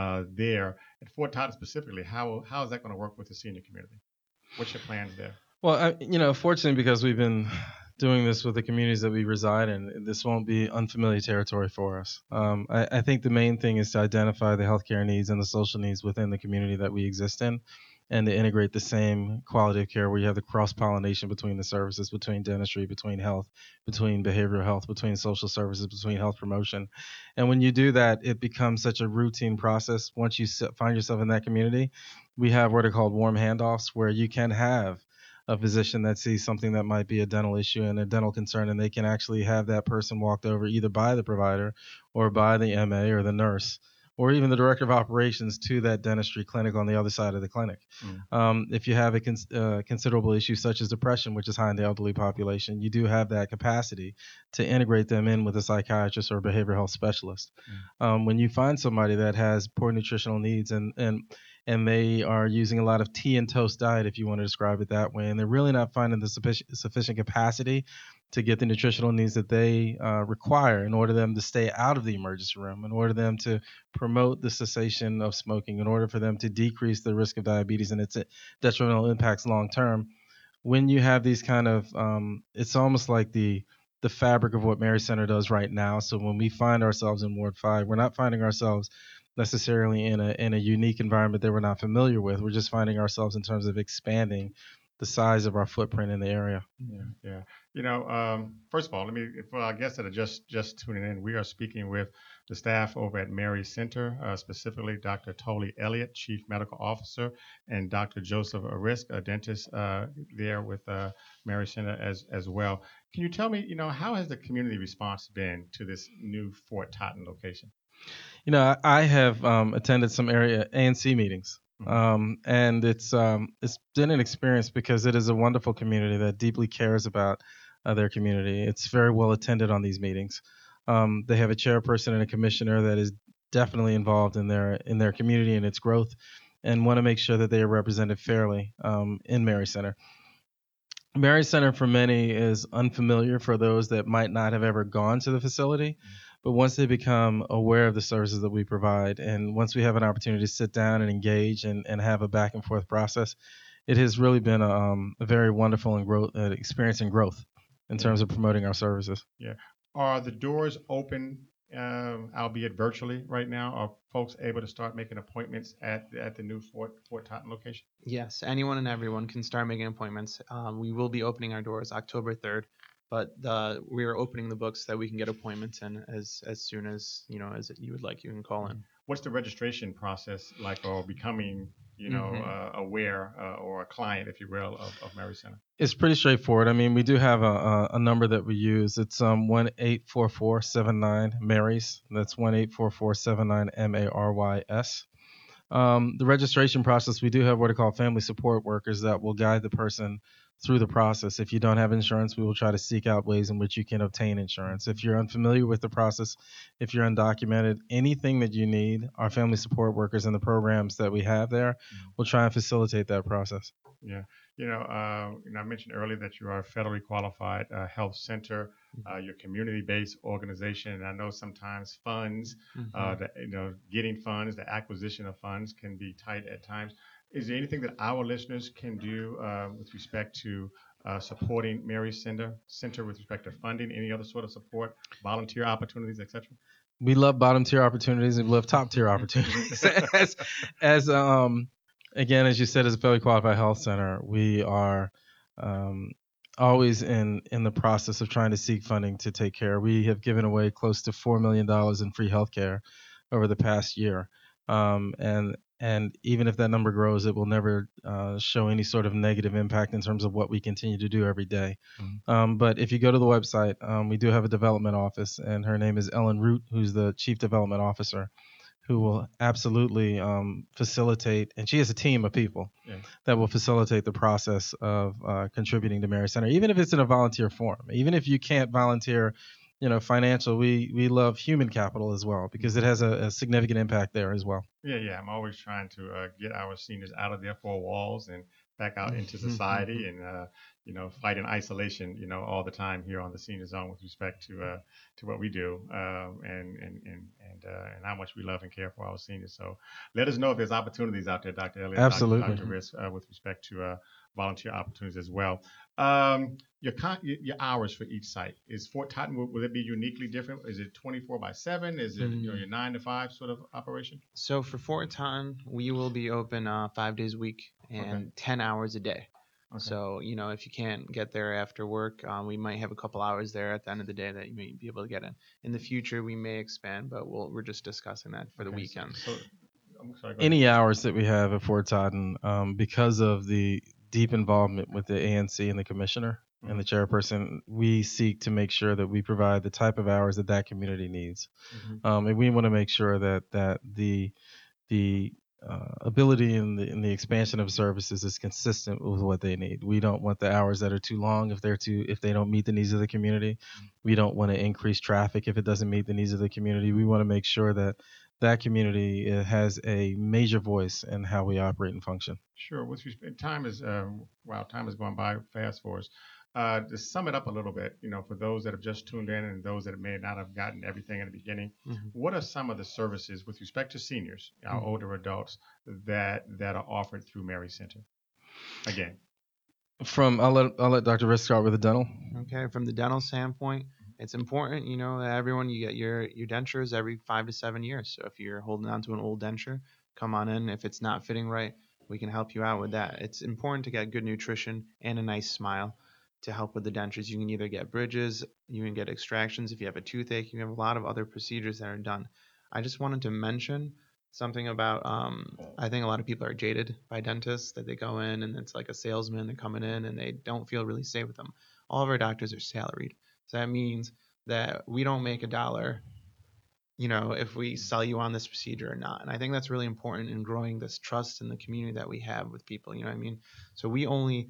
there at Fort Totten specifically. How is that going to work with the senior community? What's your plans there? Well, fortunately, because we've been doing this with the communities that we reside in, this won't be unfamiliar territory for us. I think the main thing is to identify the healthcare needs and the social needs within the community that we exist in, and to integrate the same quality of care where you have the cross-pollination between the services, between dentistry, between health, between behavioral health, between social services, between health promotion. And when you do that, it becomes such a routine process. Once you find yourself in that community, we have what are called warm handoffs, where you can have a physician that sees something that might be a dental issue and a dental concern, and they can actually have that person walked over either by the provider or by the MA or the nurse or even the director of operations to that dentistry clinic on the other side of the clinic. If you have a considerable issue such as depression, which is high in the elderly population, you do have that capacity to integrate them in with a psychiatrist or a behavioral health specialist. When you find somebody that has poor nutritional needs and they are using a lot of tea and toast diet, if you want to describe it that way, and they're really not finding the sufficient capacity to get the nutritional needs that they require in order for them to stay out of the emergency room, in order for them to promote the cessation of smoking, in order for them to decrease the risk of diabetes and its detrimental impacts long term. When you have these kind of, it's almost like the fabric of what Mary Center does right now. So when we find ourselves in Ward 5, we're not finding ourselves necessarily in a unique environment that we're not familiar with. We're just finding ourselves in terms of expanding the size of our footprint in the area. Yeah. First of all, for our guests that are just tuning in, we are speaking with the staff over at Mary Center, specifically Dr. Tolley Elliott, Chief Medical Officer, and Dr. Joseph Arisk, a dentist there with Mary Center as well. Can you tell me, how has the community response been to this new Fort Totten location? I have attended some area ANC meetings. And it's been an experience because it is a wonderful community that deeply cares about their community. It's very well attended on these meetings. They have a chairperson and a commissioner that is definitely involved in their community and its growth, and want to make sure that they are represented fairly in Mary Center. Mary Center for many is unfamiliar for those that might not have ever gone to the facility. But once they become aware of the services that we provide, and once we have an opportunity to sit down and engage and have a back and forth process, it has really been a very wonderful experience and growth in terms of promoting our services. Yeah. Are the doors open, albeit virtually right now? Are folks able to start making appointments at the new Fort Totten location? Yes, anyone and everyone can start making appointments. We will be opening our doors October 3rd. But we are opening the books that we can get appointments in as soon as as you would like. You can call in. What's the registration process like, or becoming aware or a client, if you will, of Mary Center? It's pretty straightforward. I mean, we do have a number that we use. It's 1-844-79 Marys. That's 1-844-79 MARYS. The registration process, we do have what are called family support workers that will guide the person through the process. If you don't have insurance, we will try to seek out ways in which you can obtain insurance. If you're unfamiliar with the process, if you're undocumented, anything that you need, our family support workers and the programs that we have there will try and facilitate that process. Yeah. I mentioned earlier that you are a federally qualified health center, your community-based organization, and I know sometimes funds, getting funds, the acquisition of funds can be tight at times. Is there anything that our listeners can do with respect to supporting Mary Center with respect to funding, any other sort of support, volunteer opportunities, etc.? We love bottom tier opportunities and we love top tier opportunities. Again, as you said, as a federally qualified health center, we are always in the process of trying to seek funding to take care. We have given away close to $4 million in free healthcare over the past year. And even if that number grows, it will never show any sort of negative impact in terms of what we continue to do every day. But if you go to the website, we do have a development office, and her name is Ellen Root, who's the Chief Development Officer, who will absolutely facilitate, and she has a team of people that will facilitate the process of contributing to Mary Center, even if it's in a volunteer form. Even if you can't volunteer, financial, we love human capital as well, because it has a significant impact there as well. Yeah. I'm always trying to get our seniors out of their four walls and back out into society and fight in isolation all the time here on the Senior Zone with respect to what we do and how much we love and care for our seniors. So let us know if there's opportunities out there, Dr. Elliott, Absolutely. Dr. Risk, with respect to volunteer opportunities as well. Your hours for each site, is Fort Totten, will it be uniquely different? Is it 24/7? Is it your 9 to 5 sort of operation? So for Fort Totten, we will be open 5 days a week and 10 hours a day. Okay. So, if you can't get there after work, we might have a couple hours there at the end of the day that you may be able to get in. In the future, we may expand, but we're just discussing that for the weekend. So I'm sorry, any hours that we have at Fort Totten, because of the deep involvement with the ANC and the commissioner and the chairperson, we seek to make sure that we provide the type of hours that community needs. And we want to make sure that the ability and the expansion of services is consistent with what they need. We don't want the hours that are too long if they don't meet the needs of the community. We don't want to increase traffic if it doesn't meet the needs of the community. We want to make sure that community has a major voice in how we operate and function. Sure. With respect, time is going by fast for us. To sum it up a little bit, for those that have just tuned in and those that may not have gotten everything in the beginning, what are some of the services with respect to seniors, our older adults, that are offered through Mary Center? Again, I'll let Dr. Risk start with the dental. Okay, from the dental standpoint, it's important, that everyone, you get your dentures every 5 to 7 years. So if you're holding on to an old denture, come on in. If it's not fitting right, we can help you out with that. It's important to get good nutrition and a nice smile to help with the dentures. You can either get bridges, you can get extractions. If you have a toothache, you have a lot of other procedures that are done. I just wanted to mention something about, I think a lot of people are jaded by dentists, that they go in and it's like a salesman. They're coming in and they don't feel really safe with them. All of our doctors are salaried. So that means that we don't make $1, if we sell you on this procedure or not. And I think that's really important in growing this trust in the community that we have with people. You know what I mean? So we only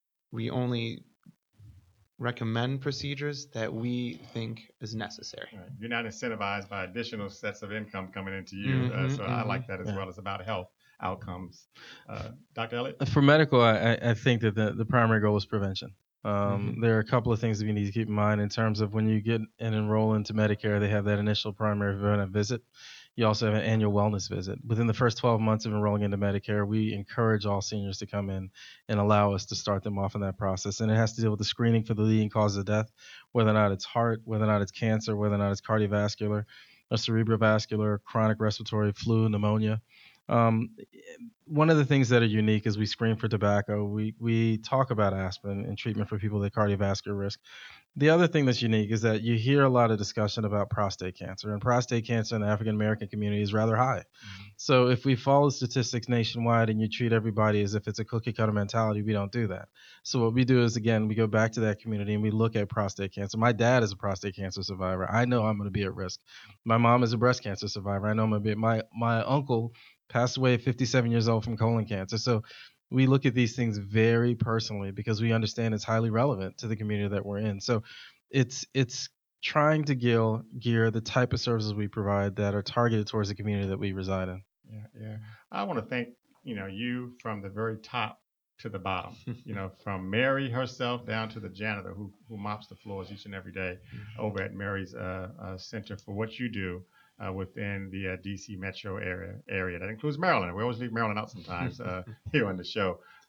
recommend procedures that we think is necessary. Right. You're not incentivized by additional sets of income coming into you. I like that as well. It's about health outcomes. Dr. Elliott? For medical, I think that the primary goal is prevention. There are a couple of things that we need to keep in mind in terms of when you get and enroll into Medicare. They have that initial primary preventive visit. You also have an annual wellness visit. Within the first 12 months of enrolling into Medicare, we encourage all seniors to come in and allow us to start them off in that process. And it has to deal with the screening for the leading cause of death, whether or not it's heart, whether or not it's cancer, whether or not it's cardiovascular, or cerebrovascular, chronic respiratory, flu, pneumonia. One of the things that are unique is we screen for tobacco. We talk about aspirin and treatment for people with cardiovascular risk. The other thing that's unique is that you hear a lot of discussion about prostate cancer, and prostate cancer in the African American community is rather high. So if we follow statistics nationwide and you treat everybody as if it's a cookie cutter mentality, we don't do that. So what we do is, again, we go back to that community and we look at prostate cancer. My dad is a prostate cancer survivor. I know I'm going to be at risk. My mom is a breast cancer survivor. I know I'm going to be. My uncle passed away at 57 years old from colon cancer. So we look at these things very personally because we understand it's highly relevant to the community that we're in. So it's trying to gear the type of services we provide that are targeted towards the community that we reside in. Yeah. I want to thank, you from the very top to the bottom, from Mary herself down to the janitor who mops the floors each and every day over at Mary's Center for what you do within the D.C. metro area. That includes Maryland. We always leave Maryland out sometimes here on the show.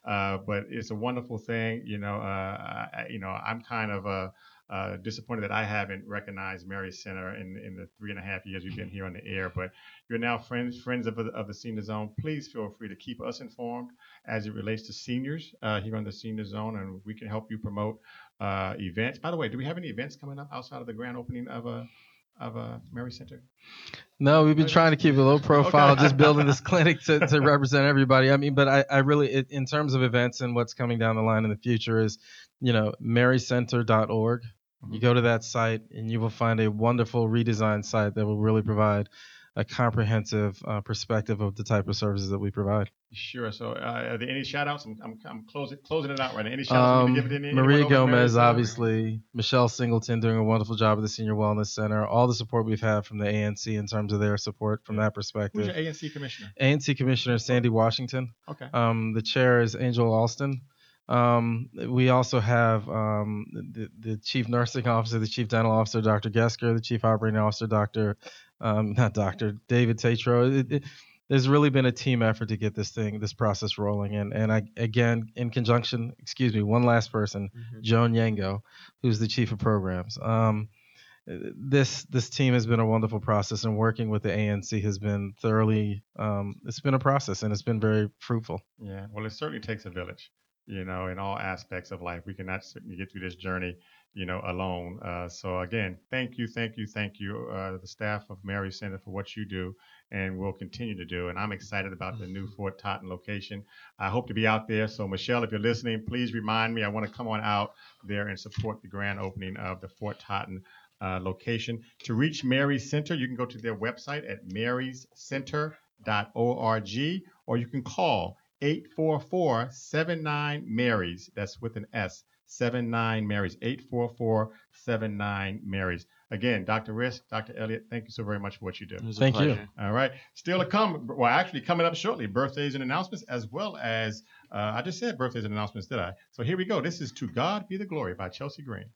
But it's a wonderful thing. I'm kind of disappointed that I haven't recognized Mary Center in the 3.5 years we've been here on the air. But you're now friends of the Senior Zone. Please feel free to keep us informed as it relates to seniors here on the Senior Zone, and we can help you promote events. By the way, do we have any events coming up outside of the grand opening of a Mary Center? No, we've been trying to keep a low profile, Okay. just building this clinic to represent everybody. I mean, but I really, in terms of events and what's coming down the line in the future is, marycenter.org. You go to that site and you will find a wonderful redesigned site that will really provide a comprehensive perspective of the type of services that we provide. Sure. So, are there any shout outs? I'm closing it out right now. Any shout outs you need to give it in? Maria Gomez, obviously. Michelle Singleton doing a wonderful job at the Senior Wellness Center. All the support we've had from the ANC in terms of their support from that perspective. Who's your ANC commissioner? ANC Commissioner Sandy Washington. Okay. The chair is Angel Alston. We also have the Chief Nursing Officer, the Chief Dental Officer, Dr. Gesker, the Chief Operating Officer, David Tatro. There's really been a team effort to get this process rolling. And I, again, in conjunction, one last person, Joan Yango, who's the Chief of Programs. This team has been a wonderful process, and working with the ANC has been thoroughly, it's been a process, and it's been very fruitful. Yeah, well, it certainly takes a village, in all aspects of life. We cannot get through this journey, alone. So again, thank you, the staff of Mary Center for what you do and will continue to do. And I'm excited about the new Fort Totten location. I hope to be out there. So Michelle, if you're listening, please remind me. I want to come on out there and support the grand opening of the Fort Totten location. To reach Mary Center, you can go to their website at maryscenter.org, or you can call 844-79-MARYS. That's with an S. 79-MARYS. 844-79-MARYS. Again, Dr. Risk, Dr. Elliott, thank you so very much for what you do. Thank you. All right. Still to come. Well, actually coming up shortly, birthdays and announcements, as well as, I just said birthdays and announcements, did I? So here we go. This is To God Be the Glory by Chelsea Green.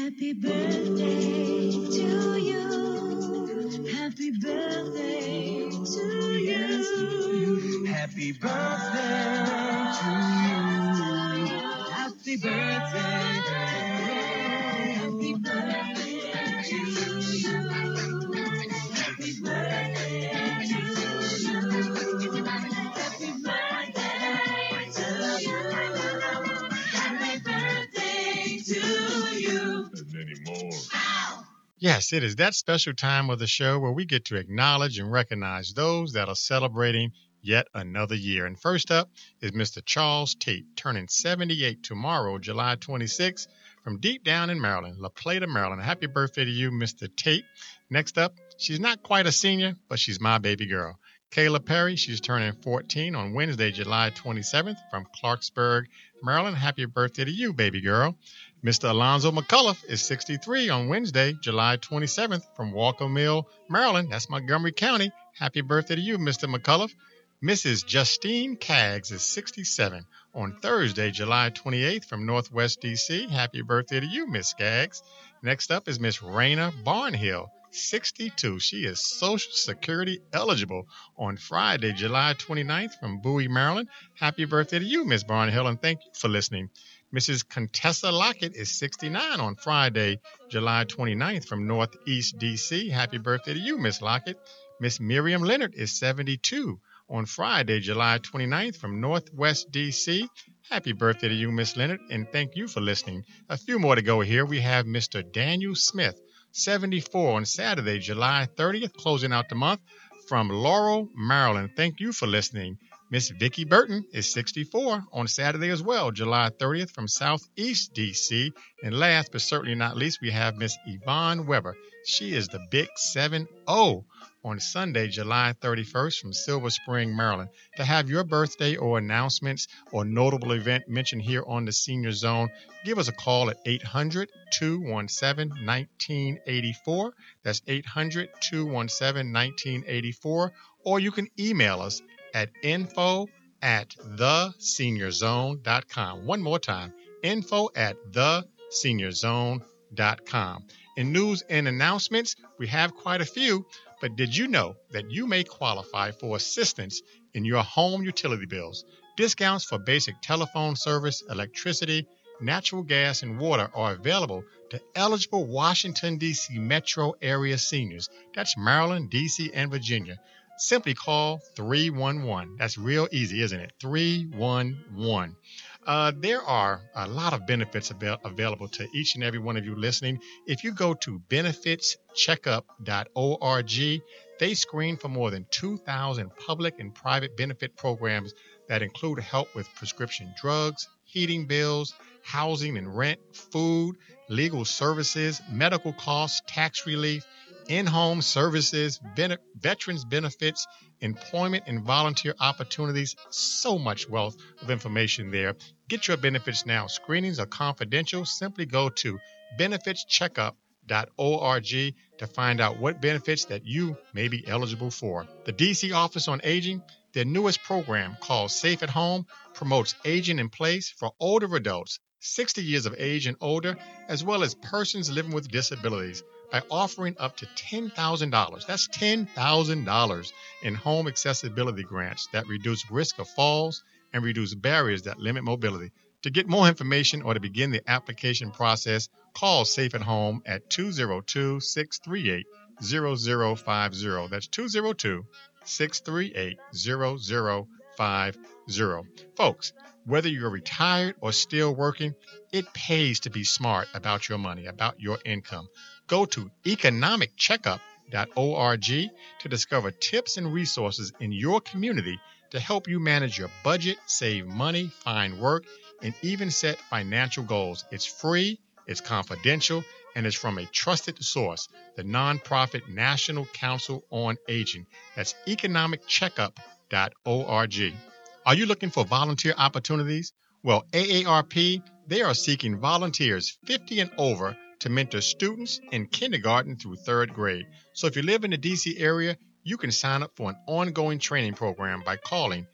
Happy birthday to you. Happy birthday to you. Happy birthday to you. Happy birthday. Happy birthday to you. Happy birthday to you. Happy birthday to you. Happy birthday to you. And many more. Yes, it is that special time of the show where we get to acknowledge and recognize those that are celebrating yet another year. And first up is Mr. Charles Tate, turning 78 tomorrow, July 26th, from deep down in Maryland, La Plata, Maryland. Happy birthday to you, Mr. Tate. Next up, she's not quite a senior, but she's my baby girl. Kayla Perry, she's turning 14 on Wednesday, July 27th, from Clarksburg, Maryland. Happy birthday to you, baby girl. Mr. Alonzo McCullough is 63 on Wednesday, July 27th, from Walker Mill, Maryland. That's Montgomery County. Happy birthday to you, Mr. McCullough. Mrs. Justine Caggs is 67 on Thursday, July 28th, from Northwest D.C. Happy birthday to you, Miss Caggs. Next up is Miss Raina Barnhill, 62. She is Social Security eligible on Friday, July 29th, from Bowie, Maryland. Happy birthday to you, Miss Barnhill, and thank you for listening. Mrs. Contessa Lockett is 69 on Friday, July 29th, from Northeast D.C. Happy birthday to you, Miss Lockett. Miss Miriam Leonard is 72 on Friday, July 29th, from Northwest D.C. Happy birthday to you, Miss Leonard, and thank you for listening. A few more to go here. We have Mr. Daniel Smith, 74 on Saturday, July 30th, closing out the month, from Laurel, Maryland. Thank you for listening. Miss Vicki Burton is 64 on Saturday as well, July 30th, from Southeast D.C. And last but certainly not least, we have Miss Yvonne Weber. She is the big 7-0 on Sunday, July 31st, from Silver Spring, Maryland. To have your birthday or announcements or notable event mentioned here on the Senior Zone, give us a call at 800-217-1984. That's 800-217-1984. Or you can email us at info@theseniorzone.com. One more time, info@theseniorzone.com. In news and announcements, we have quite a few, but did you know that you may qualify for assistance in your home utility bills? Discounts for basic telephone service, electricity, natural gas, and water are available to eligible Washington, D.C. metro area seniors. That's Maryland, D.C., and Virginia. Simply call 311. That's real easy, isn't it? 311. There are a lot of benefits available to each and every one of you listening. If you go to benefitscheckup.org, they screen for more than 2,000 public and private benefit programs that include help with prescription drugs, heating bills, housing and rent, food, legal services, medical costs, tax relief, in-home services, veterans benefits, employment and volunteer opportunities. So much wealth of information there. Get your benefits now. Screenings are confidential. Simply go to benefitscheckup.org to find out what benefits that you may be eligible for. The DC Office on Aging, their newest program called Safe at Home, promotes aging in place for older adults, 60 years of age and older, as well as persons living with disabilities, by offering up to $10,000. That's $10,000 in home accessibility grants that reduce risk of falls and reduce barriers that limit mobility. To get more information or to begin the application process, call Safe at Home at 202-638-0050. That's 202-638-0050. Folks, whether you're retired or still working, it pays to be smart about your money, about your income. Go to economiccheckup.org to discover tips and resources in your community to help you manage your budget, save money, find work, and even set financial goals. It's free, it's confidential, and it's from a trusted source, the nonprofit National Council on Aging. That's economiccheckup.org. Are you looking for volunteer opportunities? Well, AARP, they are seeking volunteers 50 and over to mentor students in kindergarten through third grade. So if you live in the D.C. area, you can sign up for an ongoing training program by calling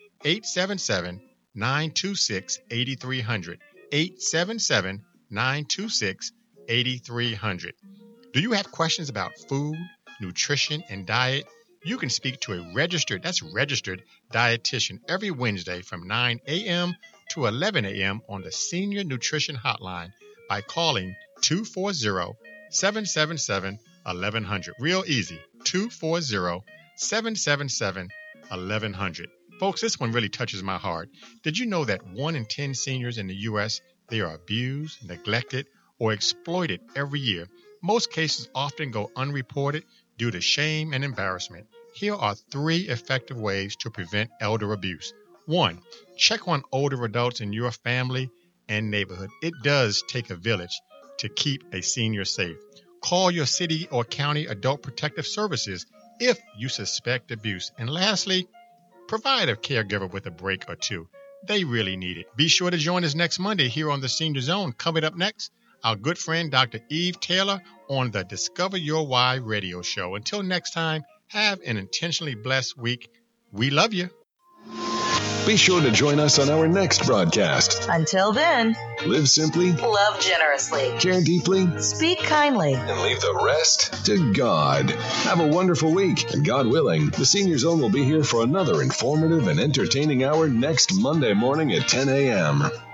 877-926-8300, 877-926-8300. 8300. Do you have questions about food, nutrition, and diet? You can speak to a registered dietitian every Wednesday from 9 a.m. to 11 a.m. on the Senior Nutrition Hotline by calling 240-777-1100. Real easy, 240-777-1100. Folks, this one really touches my heart. Did you know that 1 in 10 seniors in the U.S., they are abused, neglected, or exploited every year? Most cases often go unreported due to shame and embarrassment. Here are 3 effective ways to prevent elder abuse. 1, check on older adults in your family and neighborhood. It does take a village to keep a senior safe. Call your city or county adult protective services if you suspect abuse. And lastly, provide a caregiver with a break or two. They really need it. Be sure to join us next Monday here on the Senior Zone. Coming up next, our good friend Dr. Eve Taylor on the Discover Your Why radio show. Until next time, have an intentionally blessed week. We love you. Be sure to join us on our next broadcast. Until then, live simply, love generously, care deeply, speak kindly, and leave the rest to God. Have a wonderful week, and God willing, the Senior Zone will be here for another informative and entertaining hour next Monday morning at 10 a.m.